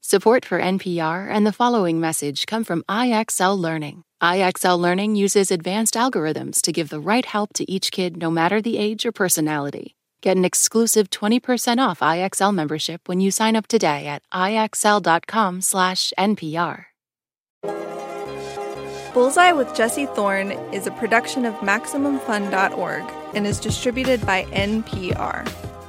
Support for NPR and the following message come from IXL Learning. IXL Learning uses advanced algorithms to give the right help to each kid no matter the age or personality. Get an exclusive 20% off IXL membership when you sign up today at IXL.com/NPR. Bullseye with Jesse Thorne is a production of MaximumFun.org and is distributed by NPR.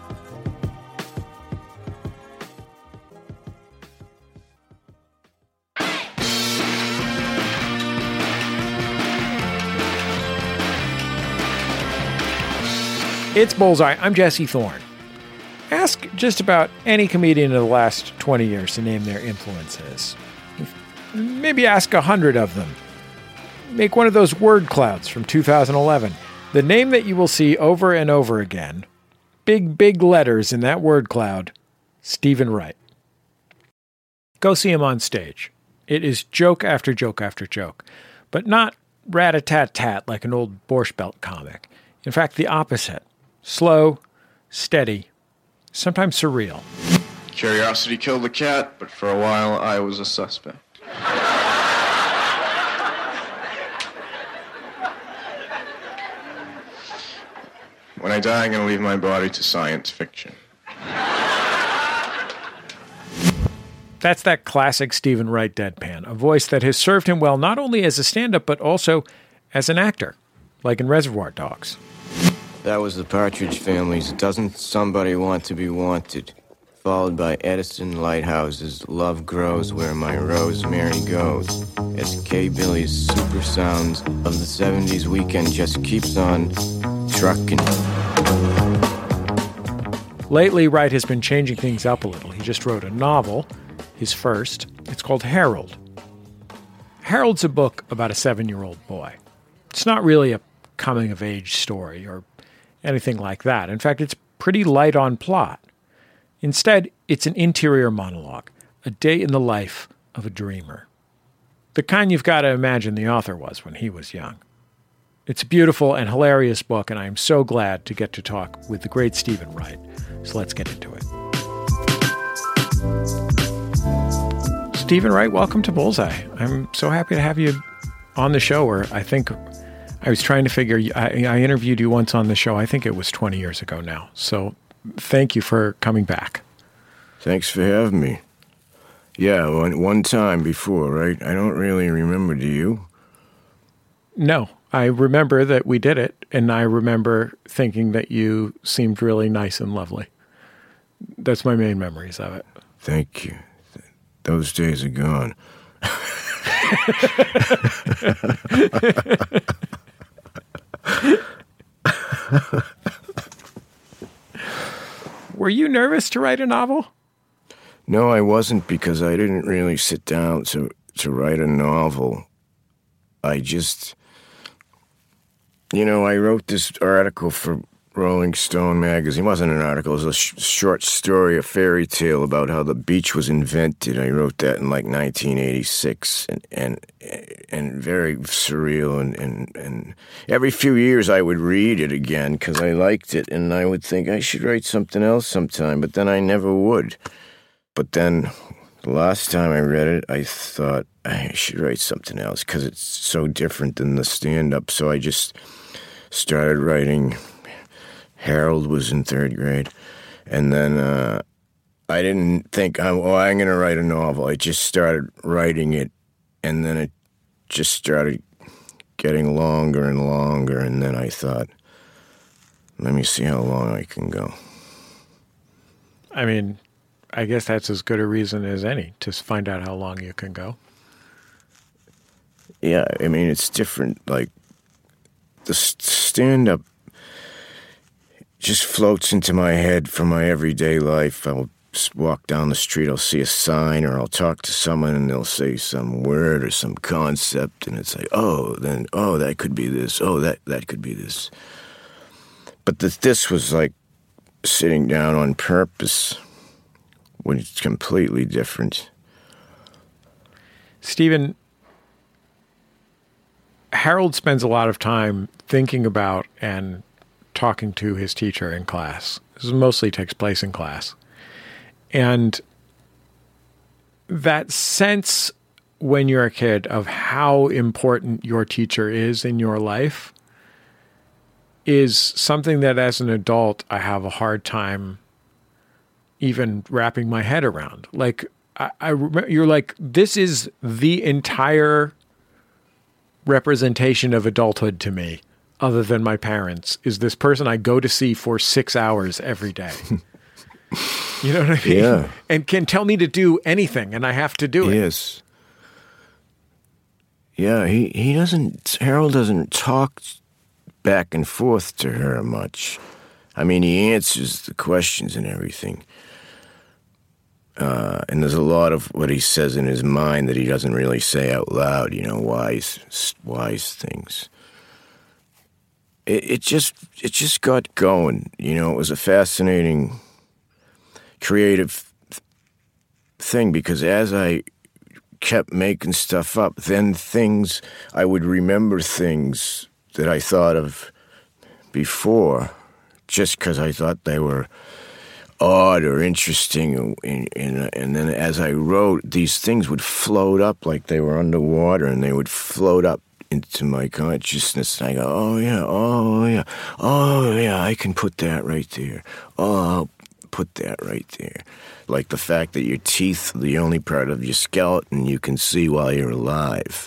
It's Bullseye. I'm Jesse Thorne. Ask just about any comedian in the last 20 years to name their influences. Maybe ask 100 of them. Make one of those word clouds from 2011. The name that you will see over and over again, big letters in that word cloud, Stephen Wright. Go see him on stage. It is joke after joke after joke, but not rat-a-tat-tat like an old Borscht Belt comic. In fact, the opposite. Slow, steady, sometimes surreal. Curiosity killed the cat, but for a while I was a suspect. When I die, I'm going to leave my body to science fiction. That's that classic Stephen Wright deadpan, a voice that has served him well not only as a stand-up but also as an actor, like in Reservoir Dogs. That was the Partridge Family's Doesn't Somebody Want to Be Wanted, followed by Edison Lighthouse's Love Grows Where My Rosemary Goes, as K. Billy's super sounds of the 70s weekend just keeps on trucking. Lately, Wright has been changing things up a little. He just wrote a novel, his first. It's called Harold. Harold's a book about a 7-year-old boy. It's not really a coming-of-age story or anything like that. In fact, it's pretty light on plot. Instead, it's an interior monologue, a day in the life of a dreamer. The kind you've got to imagine the author was when he was young. It's a beautiful and hilarious book, and I am so glad to get to talk with the great Stephen Wright. So let's get into it. Stephen Wright, welcome to Bullseye. I'm so happy to have you on the show, or I think I was trying to figure, I interviewed you once on the show. I think it was 20 years ago now. So thank you for coming back. Thanks for having me. Yeah, one time before, right? I don't really remember, do you? No, I remember that we did it, and I remember thinking that you seemed really nice and lovely. That's my main memories of it. Thank you. Those days are gone. Were you nervous to write a novel? No, I wasn't, because I didn't really sit down to write a novel. I just, I wrote this article for Rolling Stone magazine. It wasn't an article, it was a short story, a fairy tale about how the beach was invented. I wrote that in like 1986, and very surreal, and every few years I would read it again because I liked it, and I would think I should write something else sometime, but then I never would. But then the last time I read it, I thought I should write something else because it's so different than the stand-up, so I just started writing. Harold was in 3rd grade, and then I didn't think, I'm going to write a novel. I just started writing it, and then it just started getting longer and longer, and then I thought, let me see how long I can go. I mean, I guess that's as good a reason as any to find out how long you can go. Yeah, I mean, it's different. Like, the stand-up just floats into my head from my everyday life. I'll walk down the street, I'll see a sign, or I'll talk to someone, and they'll say some word or some concept, and it's like, that could be this. Oh, that could be this. But this was like sitting down on purpose, when it's completely different. Stephen, Harold spends a lot of time thinking about and talking to his teacher in class. This mostly takes place in class. And that sense when you're a kid of how important your teacher is in your life is something that as an adult, I have a hard time even wrapping my head around. Like, I remember, you're like, this is the entire representation of adulthood to me, other than my parents, is this person I go to see for 6 hours every day. You know what I mean? Yeah. And can tell me to do anything, and I have to do it. Yes. Yeah, Harold doesn't talk back and forth to her much. I mean, he answers the questions and everything. And there's a lot of what he says in his mind that he doesn't really say out loud, wise things. It just got going, it was a fascinating, creative thing, because as I kept making stuff up, then I would remember things that I thought of before, just because I thought they were odd or interesting, and then as I wrote, these things would float up like they were underwater, and they would float up into my consciousness, and I go, oh yeah, I can put that right there. Oh, I'll put that right there. Like the fact that your teeth are the only part of your skeleton you can see while you're alive.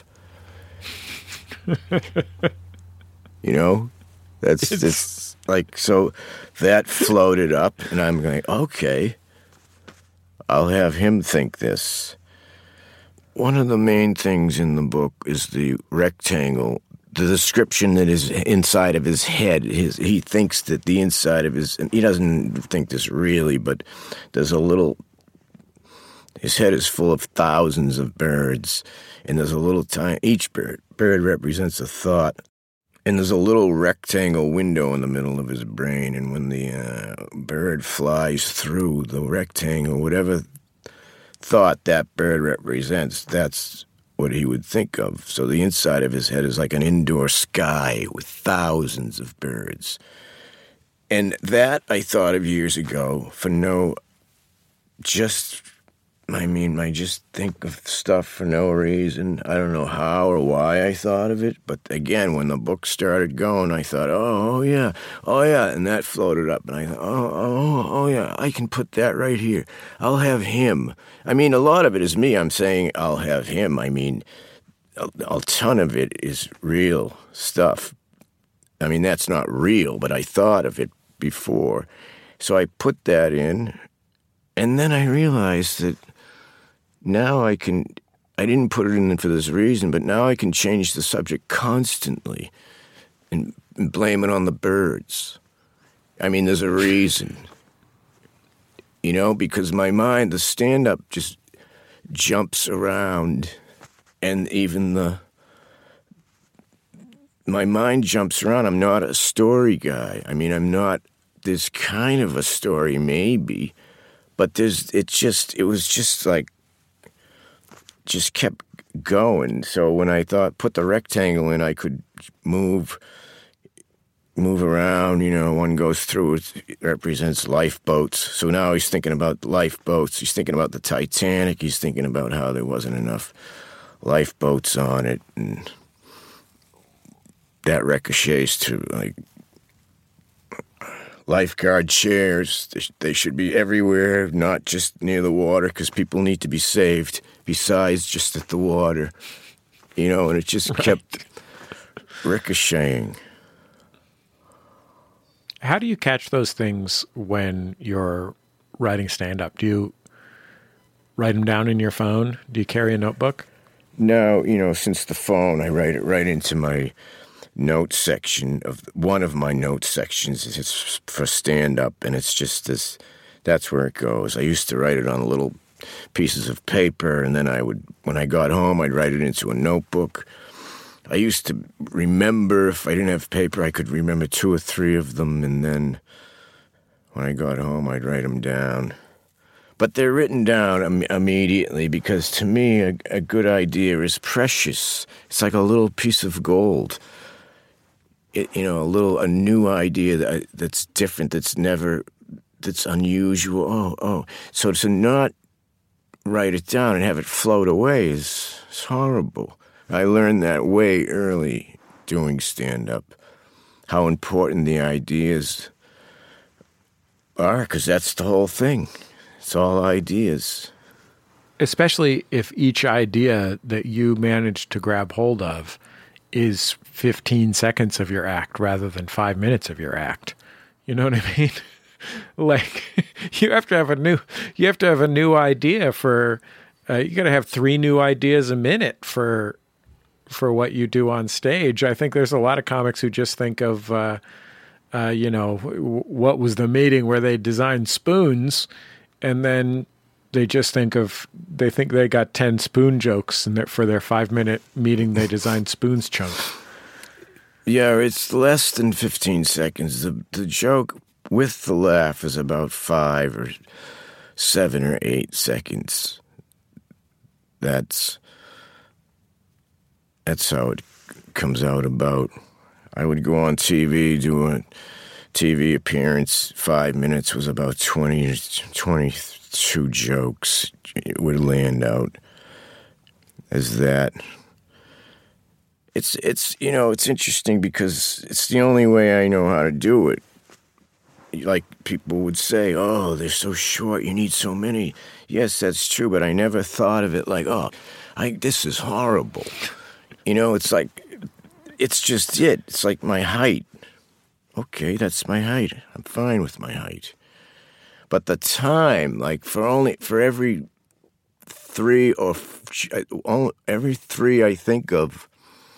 It's like, so that floated up, and I'm going, okay, I'll have him think this. One of the main things in the book is the rectangle, the description that is inside of his head. He thinks that the inside of and he doesn't think this really, but there's his head is full of thousands of birds, and there's a little tiny, each bird represents a thought. And there's a little rectangle window in the middle of his brain, and when the bird flies through the rectangle, whatever thought that bird represents, that's what he would think of. So the inside of his head is like an indoor sky with thousands of birds. And that I thought of years ago I just think of stuff for no reason. I don't know how or why I thought of it. But again, when the book started going, I thought, oh yeah. And that floated up. And I thought, oh yeah, I can put that right here. I'll have him. I mean, a lot of it is me. I'm saying I'll have him. I mean, a ton of it is real stuff. I mean, that's not real, but I thought of it before. So I put that in. And then I realized that now I didn't put it in for this reason, but now I can change the subject constantly and blame it on the birds. I mean, there's a reason, because my mind, the stand-up just jumps around, and even my mind jumps around. I'm not a story guy. I mean, I'm not this kind of a story, maybe, but just kept going. So when I thought, put the rectangle in, I could move around, one goes through, it represents lifeboats. So now he's thinking about lifeboats. He's thinking about the Titanic. He's thinking about how there wasn't enough lifeboats on it. And that ricochets to, like, lifeguard chairs. They should be everywhere, not just near the water, because people need to be saved besides just at the water, and it just kept ricocheting. How do you catch those things when you're writing stand-up? Do you write them down in your phone? Do you carry a notebook? No, since the phone, I write it right into my note section of one of my note sections. It's for stand-up, and it's just this, that's where it goes. I used to write it on little pieces of paper, and then when I got home, I'd write it into a notebook. I used to remember, if I didn't have paper, I could remember 2 or 3 of them, and then when I got home, I'd write them down. But they're written down immediately, because to me, a good idea is precious. It's like a little piece of gold. A new idea that's different, that's unusual. So to not write it down and have it float away is horrible. I learned that way early doing stand-up, how important the ideas are, because that's the whole thing. It's all ideas. Especially if each idea that you manage to grab hold of is 15 seconds of your act rather than 5 minutes of your act. You know what I mean? Like, you have to have a new idea for, you got to have 3 new ideas a minute for what you do on stage. I think there's a lot of comics who just think of, what was the meeting where they designed spoons, and then they think they got 10 spoon jokes, and for their 5-minute meeting, they designed spoons chunks. Yeah, it's less than 15 seconds. The joke with the laugh is about 5 or 7 or 8 seconds. That's how it comes out about. I would go on TV, do a TV appearance. 5 minutes was about 20 to 22 jokes. It would land out as that. It's interesting because it's the only way I know how to do it. Like people would say, oh, they're so short, you need so many. Yes, that's true, but I never thought of it like, this is horrible. It's like, it's just it. It's like my height. Okay, that's my height. I'm fine with my height. But the time, like for every 3 I think of,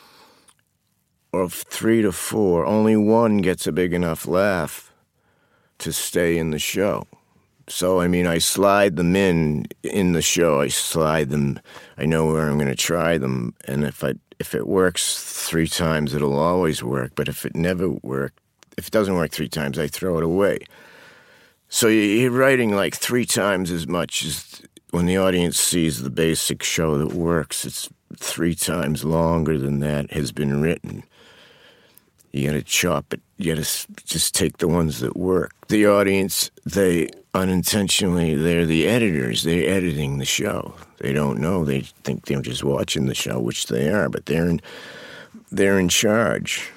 or 3 to 4, only one gets a big enough laugh to stay in the show. So, I slide them in the show. I slide them. I know where I'm going to try them. And if it works 3 times, it'll always work. But if it doesn't work 3 times, I throw it away. So you're writing like 3 times as much as when the audience sees the basic show that works. It's 3 times longer than that has been written. You got to chop it. You got to just take the ones that work. The audience, they're the editors. They're editing the show. They don't know. They think they're just watching the show, which they are, but they're in charge.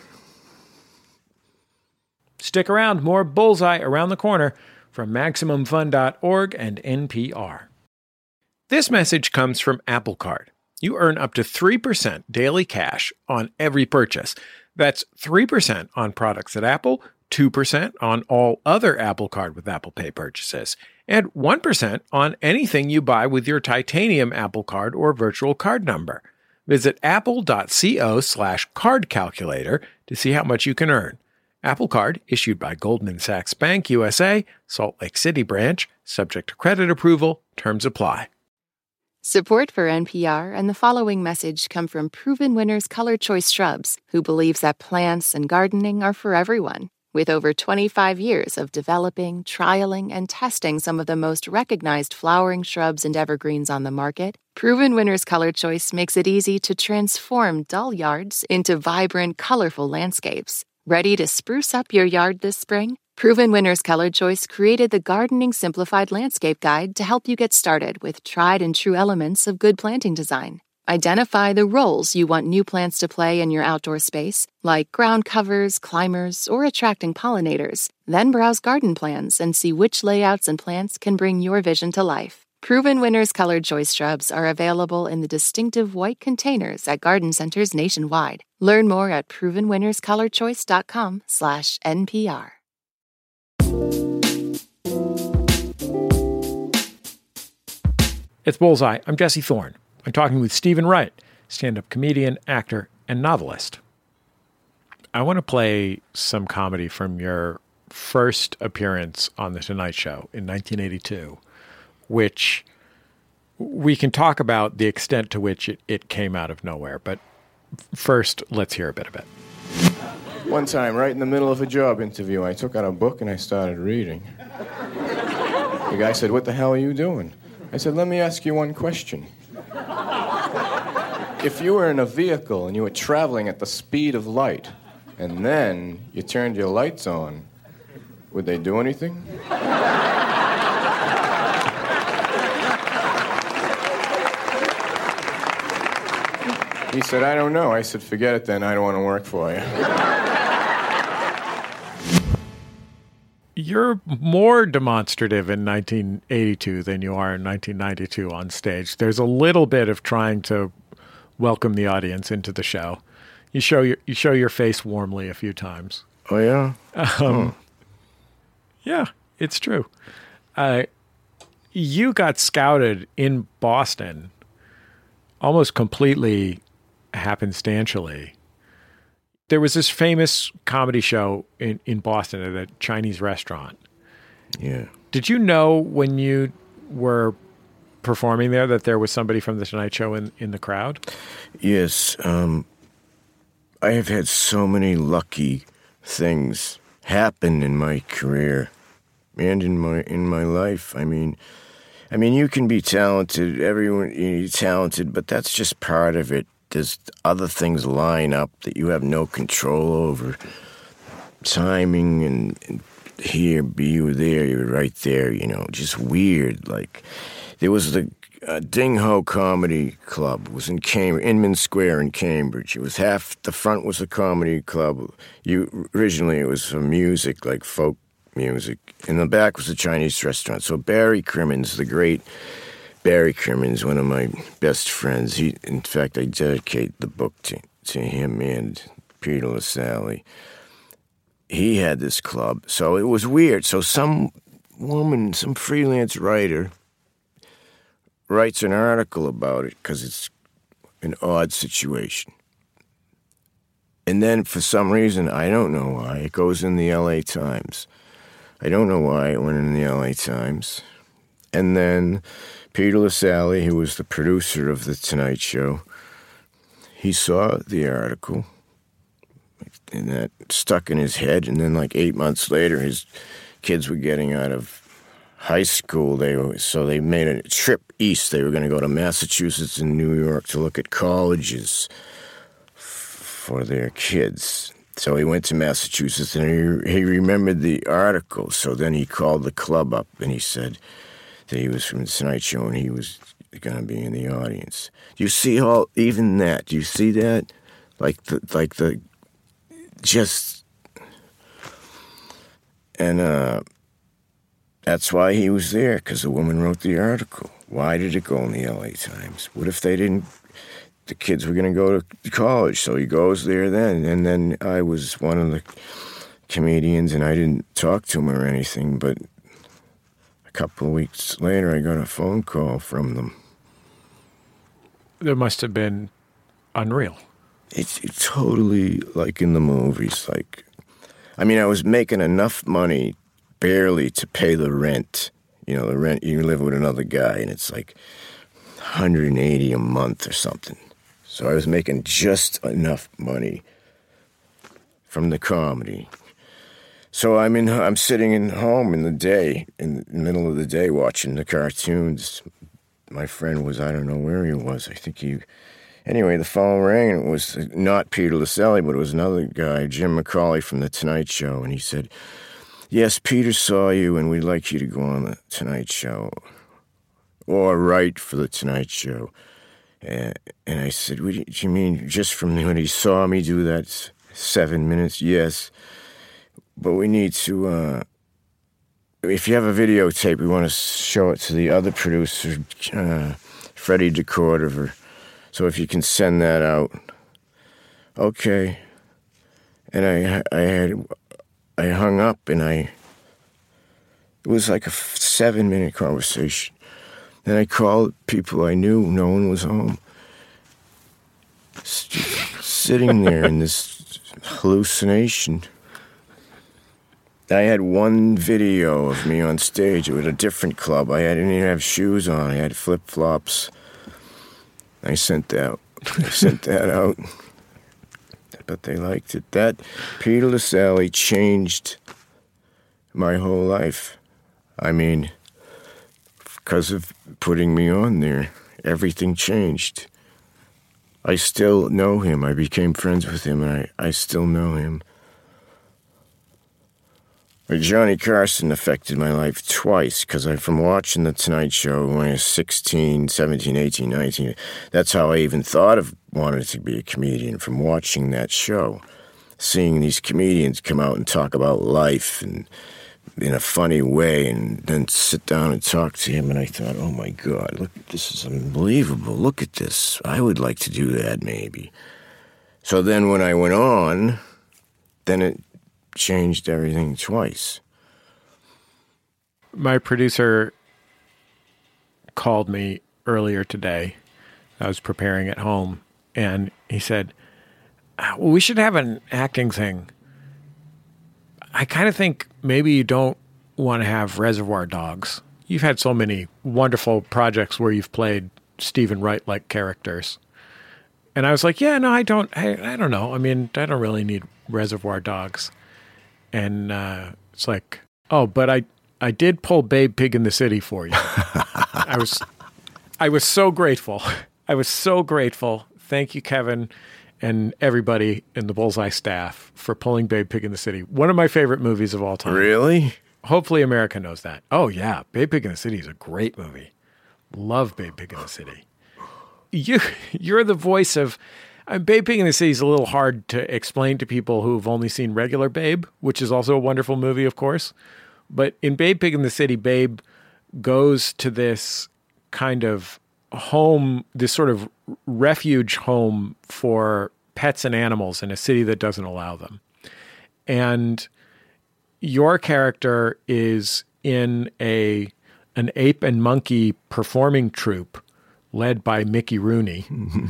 Stick around. More Bullseye around the corner from MaximumFun.org and NPR. This message comes from Apple Card. You earn up to 3% daily cash on every purchase. That's 3% on products at Apple, 2% on all other Apple Card with Apple Pay purchases, and 1% on anything you buy with your titanium Apple Card or virtual card number. Visit apple.co/card calculator to see how much you can earn. Apple Card, issued by Goldman Sachs Bank USA, Salt Lake City branch, subject to credit approval, terms apply. Support for NPR and the following message come from Proven Winners Color Choice Shrubs, who believes that plants and gardening are for everyone. With over 25 years of developing, trialing, and testing some of the most recognized flowering shrubs and evergreens on the market, Proven Winners Color Choice makes it easy to transform dull yards into vibrant, colorful landscapes. Ready to spruce up your yard this spring? Proven Winners Color Choice created the Gardening Simplified Landscape Guide to help you get started with tried and true elements of good planting design. Identify the roles you want new plants to play in your outdoor space, like ground covers, climbers, or attracting pollinators. Then browse garden plans and see which layouts and plants can bring your vision to life. Proven Winners Colored Choice Shrubs are available in the distinctive white containers at garden centers nationwide. Learn more at provenwinnerscolorchoice.com/NPR. It's Bullseye. I'm Jesse Thorne. I'm talking with Stephen Wright, stand-up comedian, actor, and novelist. I want to play some comedy from your first appearance on The Tonight Show in 1982, which we can talk about the extent to which it came out of nowhere. But first, let's hear a bit of it. One time, right in the middle of a job interview, I took out a book and I started reading. The guy said, "What the hell are you doing?" I said, "Let me ask you one question. If you were in a vehicle and you were traveling at the speed of light, and then you turned your lights on, would they do anything?" He said, I don't know. I said, forget it then. I don't want to work for you. You're more demonstrative in 1982 than you are in 1992 on stage. There's a little bit of trying to welcome the audience into the show. You show your face warmly a few times. Oh, yeah? Yeah, it's true. You got scouted in Boston almost completely happenstantially. There was this famous comedy show in Boston at a Chinese restaurant. Yeah. Did you know when you were performing there that there was somebody from The Tonight Show in the crowd? Yes. I have had so many lucky things happen in my career and in my life. I mean, you can be talented. Everyone, you're talented, but that's just part of it. There's other things line up that you have no control over. Timing and here, you were there, you were right there, just weird. Like, there was the Ding Ho Comedy Club. It was in Cambridge, Inman Square in Cambridge. It was the front was a comedy club. Originally it was for music, like folk music. In the back was a Chinese restaurant. So Barry Crimmins, the great Barry Crimmins, one of my best friends. In fact, I dedicate the book to him and Peter LaSalle. He had this club, so it was weird. So some woman, some freelance writer, writes an article about it because it's an odd situation. And then for some reason, I don't know why, it goes in the LA Times. I don't know why it went in the LA Times. And then Peter LaSalle, who was the producer of The Tonight Show, he saw the article, and that stuck in his head. And then, like 8 months later, his kids were getting out of high school. So they made a trip east. They were going to go to Massachusetts and New York to look at colleges for their kids. So he went to Massachusetts, and he remembered the article. So then he called the club up, and he said that he was from The Tonight Show, and he was going to be in the audience. Do you see even that? Do you see that? And that's why he was there, because the woman wrote the article. Why did it go in the LA Times? What if the kids were going to go to college? So he goes there then. And then I was one of the comedians, and I didn't talk to him or anything, but a couple of weeks later, I got a phone call from them. That must have been unreal. It's totally like in the movies. I was making enough money barely to pay the rent. The rent, you live with another guy, and it's like $180 a month or something. So I was making just enough money from the comedy. So I'm sitting in home in the middle of the day, watching the cartoons. My friend was, I don't know where he was. Anyway, the phone rang, and it was not Peter LaSalle, but it was another guy, Jim McCauley from The Tonight Show. And he said, yes, Peter saw you, and we'd like you to go on The Tonight Show or write for The Tonight Show. And I said, what do you mean, just from when he saw me do that 7 minutes? Yes. But we need to, if you have a videotape, we want to show it to the other producer, Freddie DeCordova. So if you can send that out. Okay. And I hung up, and it was like a 7-minute conversation. Then I called people I knew. No one was home. Sitting there in this hallucination. I had one video of me on stage at a different club. I didn't even have shoes on. I had flip-flops. I sent that out. But they liked it. That Peter LaSalle changed my whole life. Because of putting me on there, everything changed. I still know him. I became friends with him, and I still know him. But Johnny Carson affected my life twice, because from watching The Tonight Show when I was 16, 17, 18, 19, that's how I even thought of wanting to be a comedian, from watching that show. Seeing these comedians come out and talk about life and in a funny way, and then sit down and talk to him, and I thought, oh my God, look, this is unbelievable. Look at this. I would like to do that, maybe. So then when I went on, then it changed everything twice. My producer called me earlier today. I was preparing at home, and he said, well, we should have an acting thing. I kind of think maybe you don't want to have Reservoir Dogs. You've had so many wonderful projects where you've played Stephen Wright-like characters. And I was like, yeah, no, I don't know. I mean, I don't really need Reservoir Dogs. And it's like, oh, but I did pull Babe Pig in the City for you. I was so grateful. I was so grateful. Thank you, Kevin, and everybody in the Bullseye staff for pulling Babe Pig in the City. One of my favorite movies of all time. Really? Hopefully America knows that. Oh, yeah. Babe Pig in the City is a great movie. Love Babe Pig in the City. You're the voice of... Babe Pig in the City is a little hard to explain to people who've only seen regular Babe, which is also a wonderful movie, of course. But in Babe Pig in the City, Babe goes to this kind of home, this sort of refuge home for pets and animals in a city that doesn't allow them. And your character is in an ape and monkey performing troupe led by Mickey Rooney.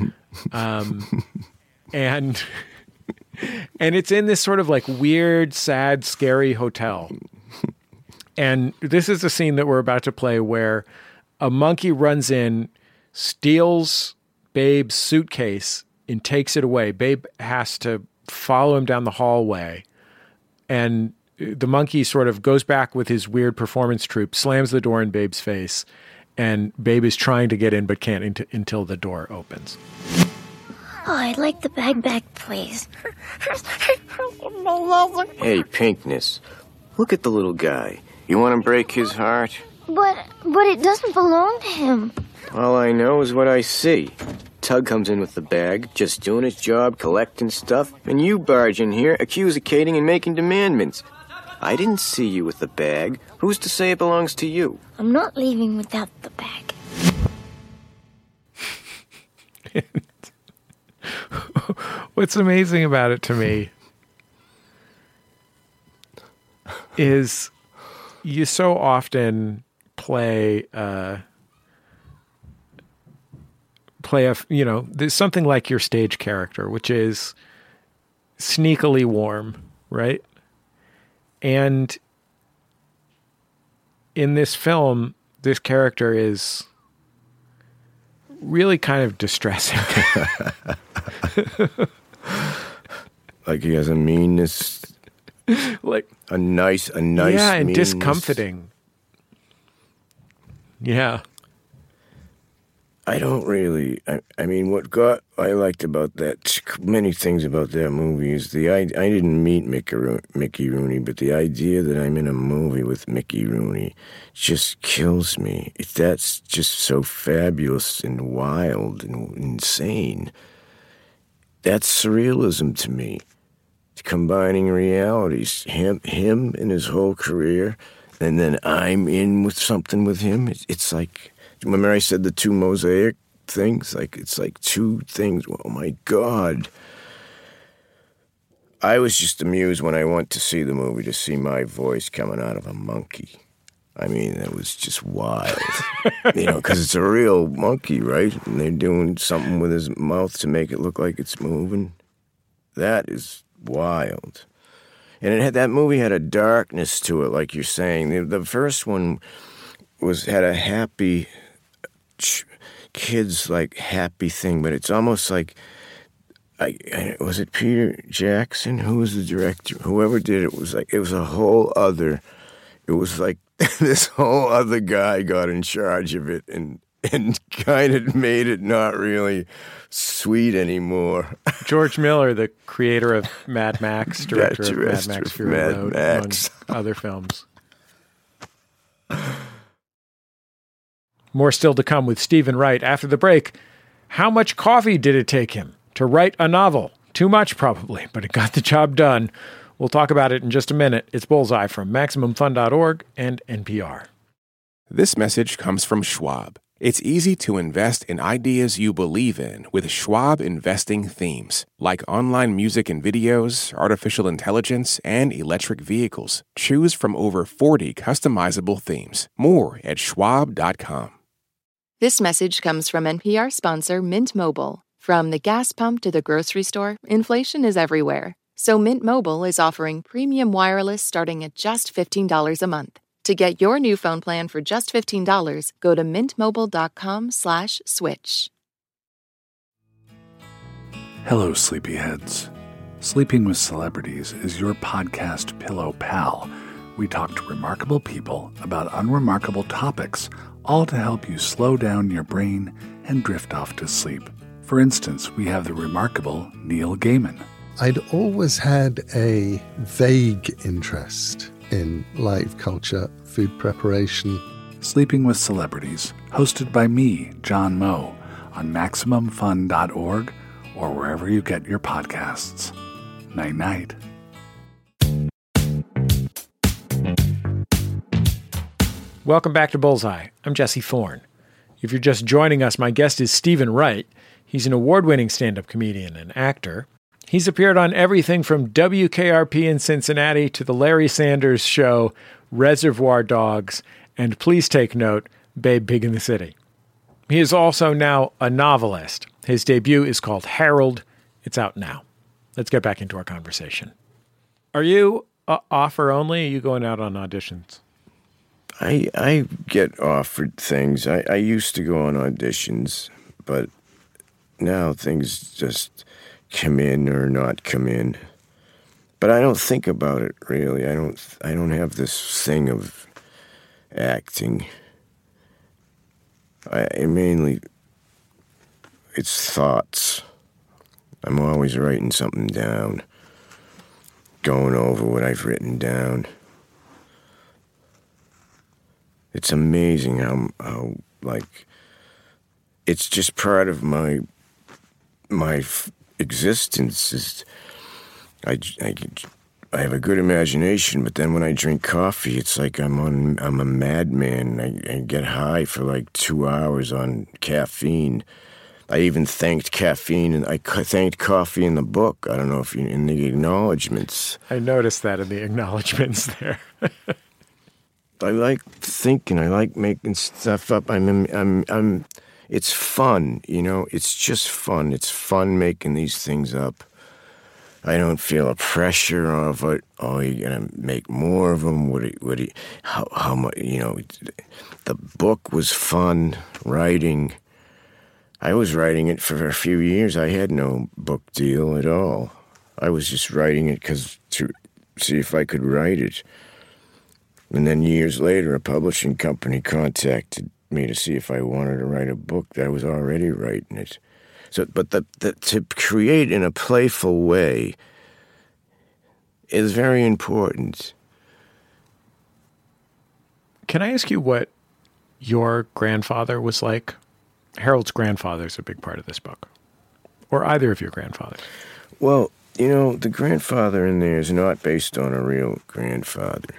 And it's in this sort of like weird, sad, scary hotel. And this is a scene that we're about to play where a monkey runs in, steals Babe's suitcase and takes it away. Babe has to follow him down the hallway. And the monkey sort of goes back with his weird performance troupe, slams the door in Babe's face, and Babe is trying to get in but can't until the door opens. Oh, I'd like the bag back, please. Hey, Pinkness, look at the little guy. You want to break his heart? But it doesn't belong to him. All I know is what I see. Tug comes in with the bag, just doing his job, collecting stuff, and you barge in here, accusicating and making demandments. I didn't see you with the bag. Who's to say it belongs to you? I'm not leaving without the bag. What's amazing about it to me is you so often play there's something like your stage character, which is sneakily warm, right? And in this film, this character is really kind of distressing. Like he has a meanness, like a nice yeah, and meanness. discomforting. Yeah. I don't really. I mean, what I liked about that, many things about that movie is I didn't meet Mickey Rooney, but the idea that I'm in a movie with Mickey Rooney just kills me. That's just so fabulous and wild and insane. That's surrealism to me. Combining realities, him and his whole career, and then I'm in with something with him. It's like, remember I said the two mosaic things? Like, it's like two things. Oh my God. I was just amused when I went to see the movie to see my voice coming out of a monkey. I mean, it was just wild. Because it's a real monkey, right? And they're doing something with his mouth to make it look like it's moving. That is wild. And that movie had a darkness to it, like you're saying. The first one had a happy kids like happy thing, but it's almost like was it Peter Jackson? Who was the director? Whoever did it was like it was like this whole other guy got in charge of it, and and kind of made it not really sweet anymore. George Miller, the creator of Mad Max, director of Mad Max Fury Road, among other films. More still to come with Stephen Wright after the break. How much coffee did it take him to write a novel? Too much, probably, but it got the job done. We'll talk about it in just a minute. It's Bullseye from MaximumFun.org and NPR. This message comes from Schwab. It's easy to invest in ideas you believe in with Schwab investing themes, like online music and videos, artificial intelligence, and electric vehicles. Choose from over 40 customizable themes. More at schwab.com. This message comes from NPR sponsor Mint Mobile. From the gas pump to the grocery store, inflation is everywhere. So Mint Mobile is offering premium wireless starting at just $15 a month. To get your new phone plan for just $15, go to mintmobile.com/switch. Hello, sleepyheads. Sleeping with Celebrities is your podcast pillow pal. We talk to remarkable people about unremarkable topics, all to help you slow down your brain and drift off to sleep. For instance, we have the remarkable Neil Gaiman. I'd always had a vague interest in live culture, food preparation. Sleeping with Celebrities, hosted by me, John Moe, on MaximumFun.org or wherever you get your podcasts. Night-night. Welcome back to Bullseye. I'm Jesse Thorne. If you're just joining us, my guest is Stephen Wright. He's an award-winning stand-up comedian and actor. He's appeared on everything from WKRP in Cincinnati to the Larry Sanders Show, Reservoir Dogs, and please take note, Babe Big in the City. He is also now a novelist. His debut is called Harold. It's out now. Let's get back into our conversation. Are you offer only? Or are you going out on auditions? I get offered things. I used to go on auditions, but now things just come in or not come in. But I don't think about it really. I don't have this thing of acting. It's thoughts. I'm always writing something down, going over what I've written down. It's amazing how it's just part of my existence. Is I have a good imagination, but then when I drink coffee, it's like I'm a madman. I get high for like 2 hours on caffeine. I even thanked caffeine, and I thanked coffee in the book. I don't know if in the acknowledgments. I noticed that in the acknowledgments there. I like thinking. I like making stuff up. It's fun, you know. It's just fun. It's fun making these things up. I don't feel a pressure of it. Oh, you're gonna make more of them. How much? You know, the book was fun writing. I was writing it for a few years. I had no book deal at all. I was just writing it to see if I could write it. And then years later, a publishing company contacted me to see if I wanted to write a book. I was already writing it. So, but to create in a playful way is very important. Can I ask you what your grandfather was like? Harold's grandfather is a big part of this book. Or either of your grandfathers. Well, you know, the grandfather in there is not based on a real grandfather.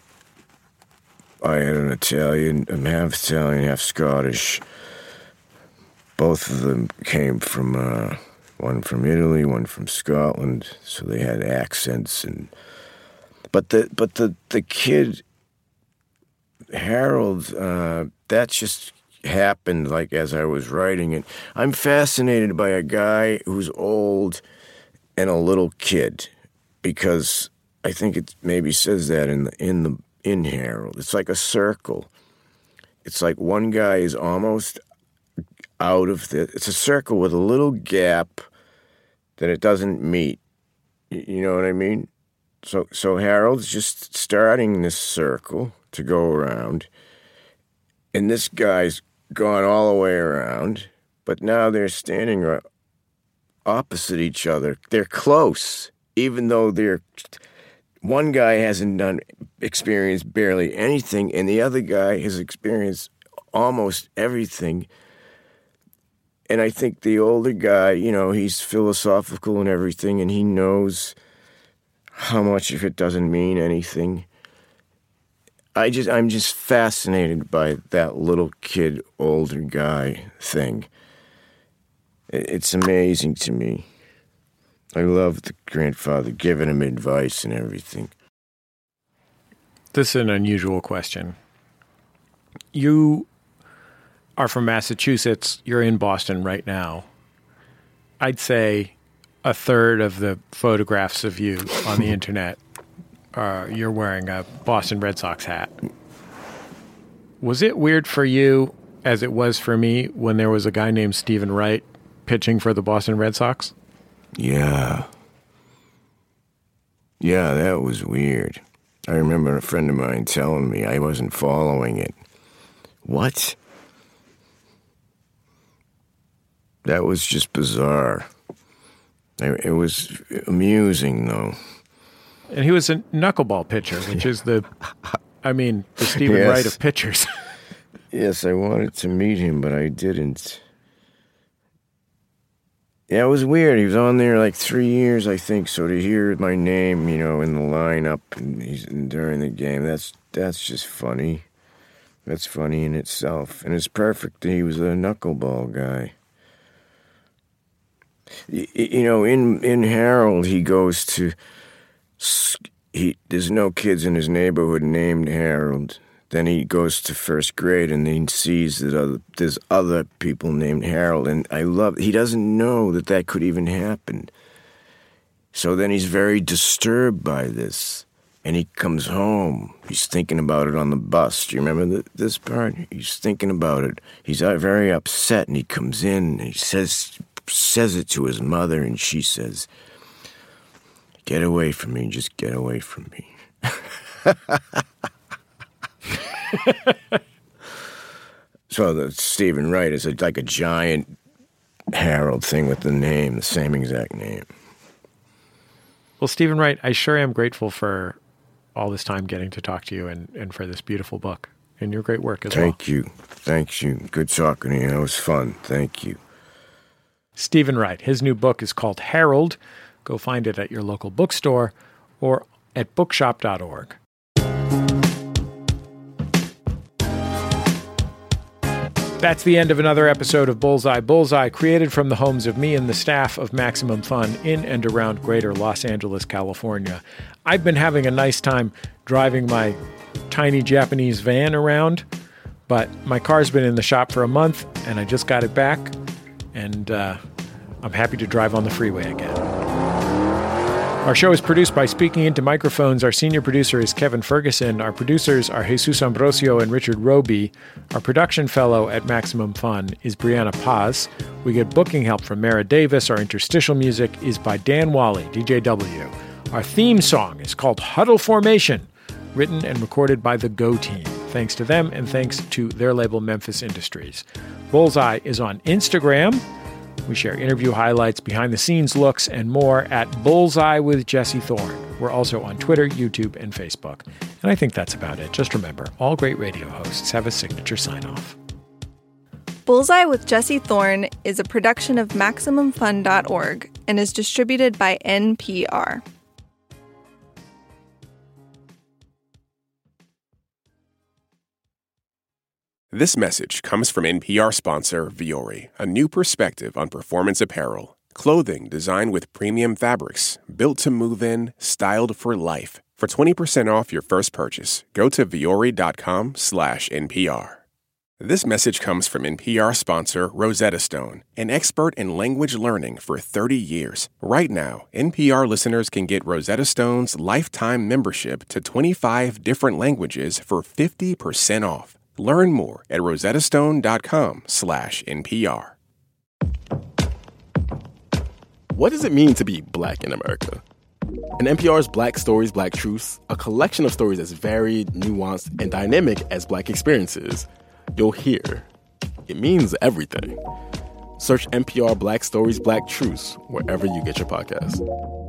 I had I'm half Italian, half Scottish. Both of them came from, one from Italy, one from Scotland, so they had accents. But the kid, Harold, that just happened like as I was writing it. I'm fascinated by a guy who's old and a little kid, because I think it maybe says that in Harold. It's like a circle. It's like one guy is almost out of it's a circle with a little gap that it doesn't meet. You know what I mean? So Harold's just starting this circle to go around, and this guy's gone all the way around, but now they're standing opposite each other. They're close, even though one guy hasn't experienced barely anything, and the other guy has experienced almost everything. And I think the older guy, he's philosophical and everything, and he knows how much of it doesn't mean anything. I'm just fascinated by that little kid, older guy thing. It's amazing to me. I love the grandfather giving him advice and everything. This is an unusual question. You are from Massachusetts. You're in Boston right now. I'd say a third of the photographs of you on the internet you're wearing a Boston Red Sox hat. Was it weird for you, as it was for me, when there was a guy named Stephen Wright pitching for the Boston Red Sox? Yeah. Yeah, that was weird. I remember a friend of mine telling me I wasn't following it. What? That was just bizarre. It was amusing, though. And he was a knuckleball pitcher, which is the Stephen Wright of pitchers. Yes, I wanted to meet him, but I didn't. Yeah, it was weird. He was on there like 3 years, I think, so to hear my name, in the lineup and during the game, that's just funny. That's funny in itself. And it's perfect that he was a knuckleball guy. In Harold, he goes to... there's no kids in his neighborhood named Harold. Then he goes to first grade and he sees that there's other people named Harold. And he doesn't know that could even happen. So then he's very disturbed by this. And he comes home. He's thinking about it on the bus. Do you remember this part? He's thinking about it. He's very upset, and he comes in and he says it to his mother, and she says, "Get away from me, just get away from me." So the Stephen Wright is like a giant Harold thing with the same exact name. Well, Stephen Wright, I sure am grateful for all this time getting to talk to you and for this beautiful book and your great work as well. Thank you. Thank you. Good talking to you. That was fun. Thank you. Stephen Wright. His new book is called Harold. Go find it at your local bookstore or at bookshop.org. That's the end of another episode of Bullseye. Bullseye, created from the homes of me and the staff of Maximum Fun in and around greater Los Angeles, California. I've been having a nice time driving my tiny Japanese van around, but my car's been in the shop for a month, and I just got it back, and I'm happy to drive on the freeway again. Our show is produced by Speaking Into Microphones. Our senior producer is Kevin Ferguson. Our producers are Jesus Ambrosio and Richard Roby. Our production fellow at Maximum Fun is Brianna Paz. We get booking help from Mara Davis. Our interstitial music is by Dan Wally, DJW. Our theme song is called Huddle Formation, written and recorded by the Go Team. Thanks to them, and thanks to their label Memphis Industries. Bullseye is on Instagram. We share interview highlights, behind-the-scenes looks, and more at Bullseye with Jesse Thorne. We're also on Twitter, YouTube, and Facebook. And I think that's about it. Just remember, all great radio hosts have a signature sign-off. Bullseye with Jesse Thorne is a production of MaximumFun.org and is distributed by NPR. This message comes from NPR sponsor Vuori, a new perspective on performance apparel. Clothing designed with premium fabrics, built to move in, styled for life. For 20% off your first purchase, go to vuori.com/NPR. This message comes from NPR sponsor Rosetta Stone, an expert in language learning for 30 years. Right now, NPR listeners can get Rosetta Stone's lifetime membership to 25 different languages for 50% off. Learn more at rosettastone.com/NPR. What does it mean to be Black in America? In NPR's Black Stories, Black Truths, a collection of stories as varied, nuanced, and dynamic as Black experiences, you'll hear it means everything. Search NPR Black Stories, Black Truths wherever you get your podcasts.